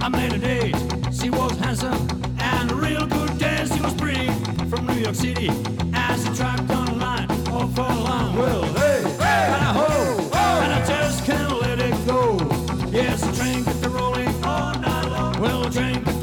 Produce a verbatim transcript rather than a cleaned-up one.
I met a date. She was handsome and a real good dance. She was pretty from New York City. As the track on line, all for long. Well, hey, hey, and I ho, and I just can't let it go. Yes, the train kept rolling all night long. Well, the train kept